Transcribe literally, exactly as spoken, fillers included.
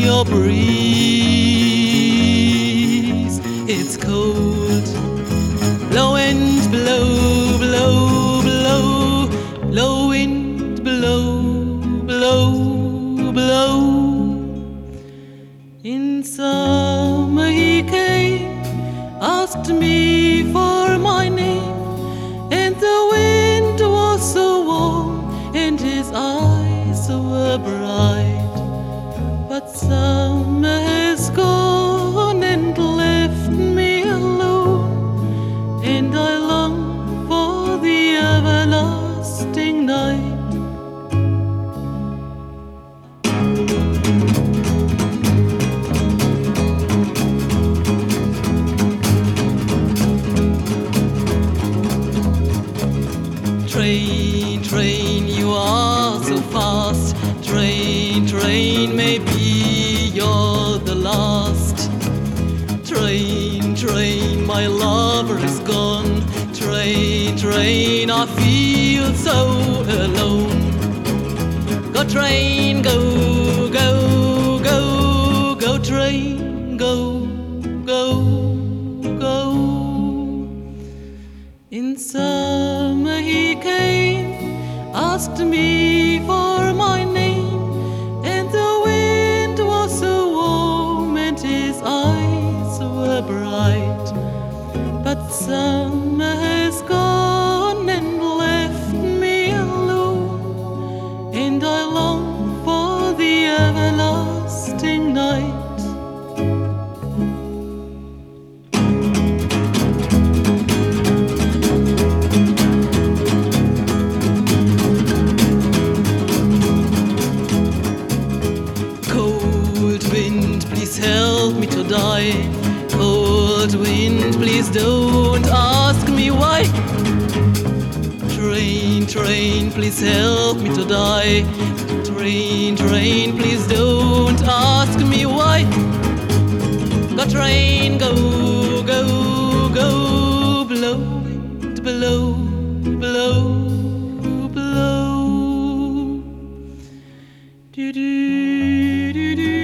your breeze. It's cold. Blow wind, blow, blow, blow. Blow wind, blow, blow, blow. In summer he came, asked me for my name, and the wind was so warm and his eyes were bright. But summer has gone and left me alone, and I long for the everlasting night. Train, train, you are so fast. Train, train, maybe you're the last. Train, train, my lover is gone. Train, train, I feel so alone. Go train, go, go, go, go train, go, go, go. In summer he came, asked me for my name, and the wind was so warm and his eyes were bright. But summer has gone and left me alone, and I long for the everlasting night. Cold wind, please help me to die. Cold wind, please don't ask me why. Train, train, please help me to die. Train, train, please don't ask me why. Go train, go, go, go, blow wind, blow, blow, blow. Do do do do.